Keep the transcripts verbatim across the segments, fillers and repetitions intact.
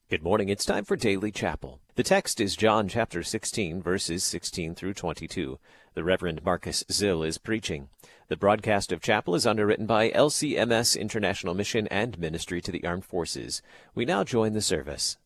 Good morning. It's time for Daily Chapel. The text is John chapter sixteen, verses sixteen through twenty-two. The Reverend Marcus Zill is preaching. The broadcast of chapel is underwritten by L C M S International Mission and Ministry to the Armed Forces. We now join the service.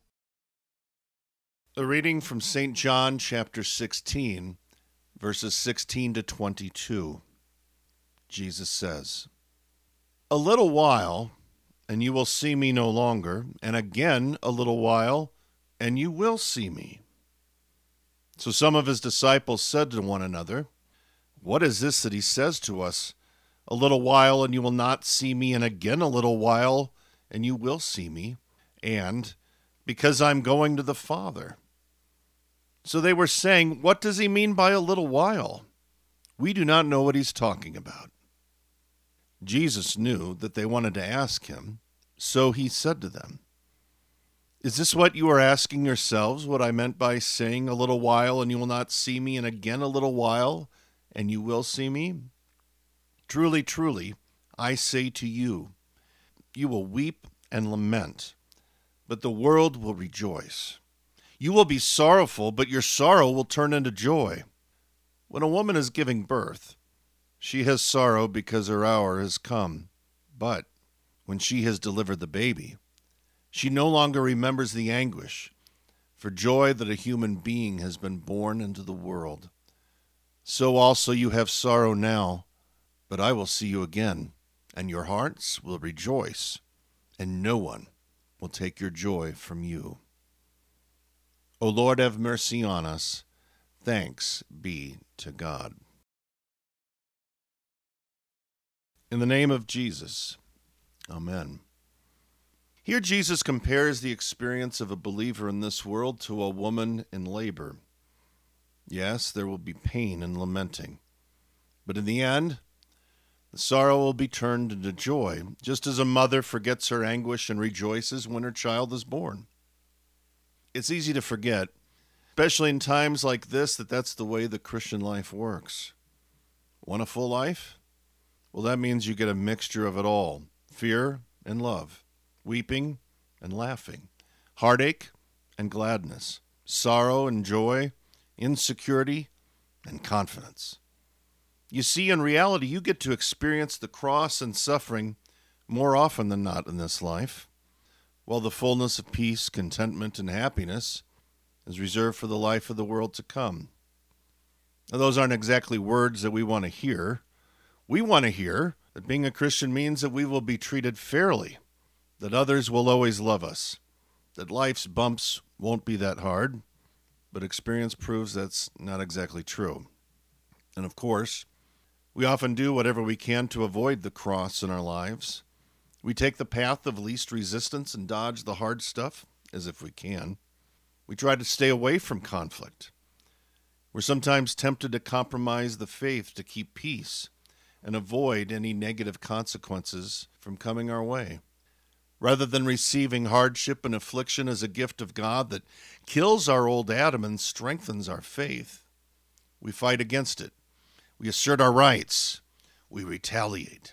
A reading from Saint John chapter sixteen, verses sixteen to twenty-two. Jesus says, "A little while, and you will see me no longer, and again a little while, and you will see me." So some of his disciples said to one another, "What is this that he says to us? A little while, and you will not see me, and again a little while, and you will see me, and because I'm going to the Father." So they were saying, "What does he mean by a little while? We do not know what he's talking about." Jesus knew that they wanted to ask him, so he said to them, "Is this what you are asking yourselves, what I meant by saying a little while and you will not see me, and again a little while and you will see me? Truly, truly, I say to you, you will weep and lament, but the world will rejoice. You will be sorrowful, but your sorrow will turn into joy. When a woman is giving birth, she has sorrow because her hour has come, but when she has delivered the baby, she no longer remembers the anguish for joy that a human being has been born into the world. So also you have sorrow now, but I will see you again, and your hearts will rejoice, and no one will take your joy from you. O Lord, have mercy on us. Thanks be to God." In the name of Jesus, amen. Here Jesus compares the experience of a believer in this world to a woman in labor. Yes, there will be pain and lamenting, but in the end, the sorrow will be turned into joy, just as a mother forgets her anguish and rejoices when her child is born. It's easy to forget, especially in times like this, that that's the way the Christian life works. Want a full life? Well, that means you get a mixture of it all: fear and love, weeping and laughing, heartache and gladness, sorrow and joy, insecurity and confidence. You see, in reality, you get to experience the cross and suffering more often than not in this life, while the fullness of peace, contentment, and happiness is reserved for the life of the world to come. Now, those aren't exactly words that we want to hear. We want to hear that being a Christian means that we will be treated fairly, that others will always love us, that life's bumps won't be that hard, but experience proves that's not exactly true. And of course, we often do whatever we can to avoid the cross in our lives. We take the path of least resistance and dodge the hard stuff as if we can. We try to stay away from conflict. We're sometimes tempted to compromise the faith to keep peace and avoid any negative consequences from coming our way. Rather than receiving hardship and affliction as a gift of God that kills our old Adam and strengthens our faith, we fight against it. We assert our rights. We retaliate.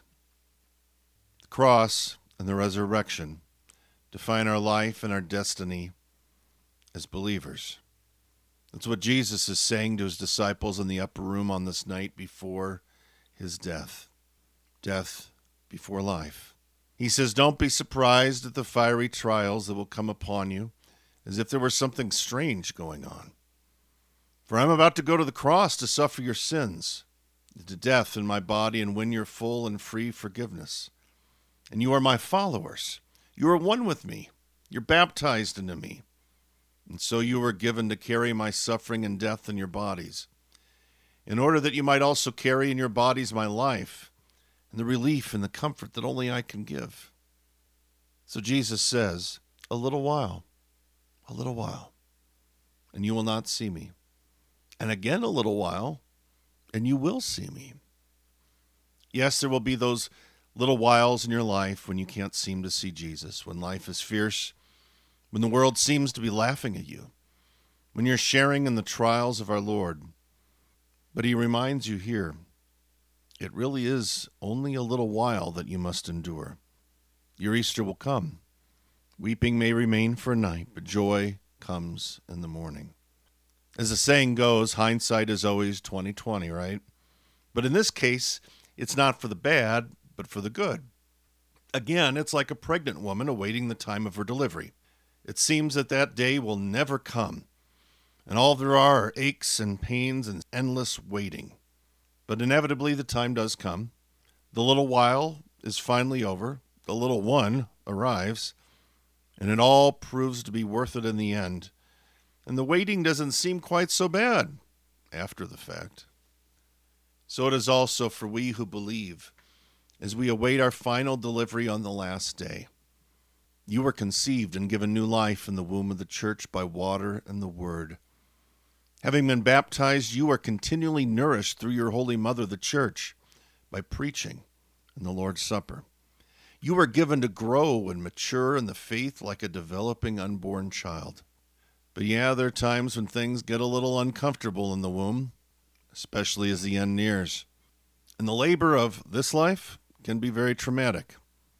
The cross and the resurrection define our life and our destiny as believers. That's what Jesus is saying to his disciples in the upper room on this night before his death. Death before life. He says, don't be surprised at the fiery trials that will come upon you, as if there were something strange going on. For I'm about to go to the cross to suffer your sins, to death in my body, and win your full and free forgiveness. And you are my followers. You are one with me. You're baptized into me. And so you were given to carry my suffering and death in your bodies, in order that you might also carry in your bodies my life, and the relief and the comfort that only I can give. So Jesus says, a little while, a little while, and you will not see me. And again a little while, and you will see me. Yes, there will be those little whiles in your life when you can't seem to see Jesus, when life is fierce, when the world seems to be laughing at you, when you're sharing in the trials of our Lord. But he reminds you here, it really is only a little while that you must endure. Your Easter will come, Weeping may remain for a night, but joy comes in the morning. As the saying goes, hindsight is always twenty twenty, right? But in this case, it's not for the bad, but for the good. Again, it's like a pregnant woman awaiting the time of her delivery. It seems that that day will never come, and all there are are aches and pains and endless waiting. But inevitably, the time does come. The little while is finally over. The little one arrives, and it all proves to be worth it in the end. And the waiting doesn't seem quite so bad after the fact. So it is also for we who believe, as we await our final delivery on the last day. You were conceived and given new life in the womb of the church by water and the word. Having been baptized, you are continually nourished through your holy mother, the church, by preaching and the Lord's Supper. You are given to grow and mature in the faith like a developing unborn child. But yeah, there are times when things get a little uncomfortable in the womb, especially as the end nears. And the labor of this life can be very traumatic.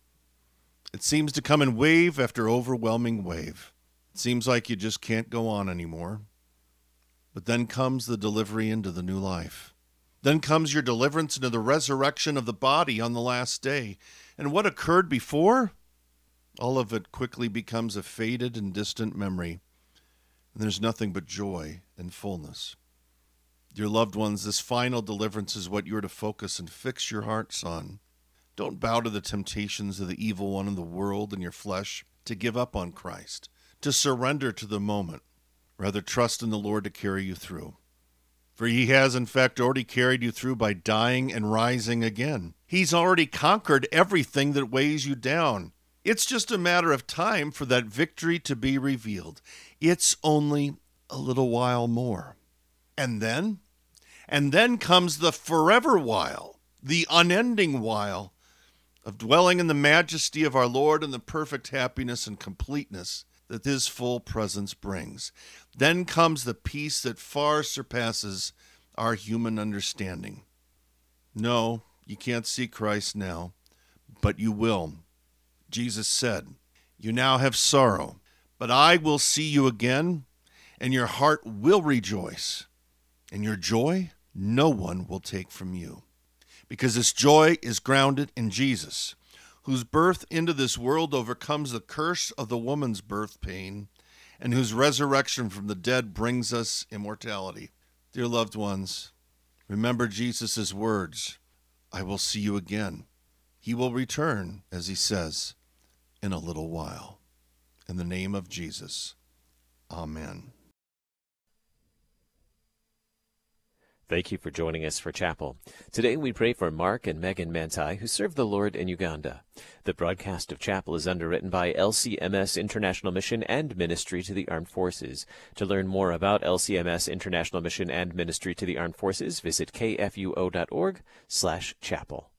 It seems to come in wave after overwhelming wave. It seems like you just can't go on anymore. But then comes the delivery into the new life. Then comes your deliverance into the resurrection of the body on the last day. And what occurred before? All of it quickly becomes a faded and distant memory. And there's nothing but joy and fullness. Dear loved ones, this final deliverance is what you're to focus and fix your hearts on. Don't bow to the temptations of the evil one in the world and your flesh to give up on Christ, to surrender to the moment. Rather, trust in the Lord to carry you through. For he has, in fact, already carried you through by dying and rising again. He's already conquered everything that weighs you down. It's just a matter of time for that victory to be revealed. It's only a little while more. And then? And then comes the forever while, the unending while of dwelling in the majesty of our Lord and the perfect happiness and completeness that his full presence brings. Then comes the peace that far surpasses our human understanding. No, you can't see Christ now, but you will. Jesus said, "You now have sorrow, but I will see you again, and your heart will rejoice, and your joy no one will take from you." Because this joy is grounded in Jesus, whose birth into this world overcomes the curse of the woman's birth pain, and whose resurrection from the dead brings us immortality. Dear loved ones, remember Jesus' words, "I will see you again." He will return, as he says, in a little while. In the name of Jesus, amen. Thank you for joining us for Chapel. Today we pray for Mark and Megan Manti, who serve the Lord in Uganda. The broadcast of Chapel is underwritten by L C M S International Mission and Ministry to the Armed Forces. To learn more about L C M S International Mission and Ministry to the Armed Forces, visit k f u o dot org slash chapel.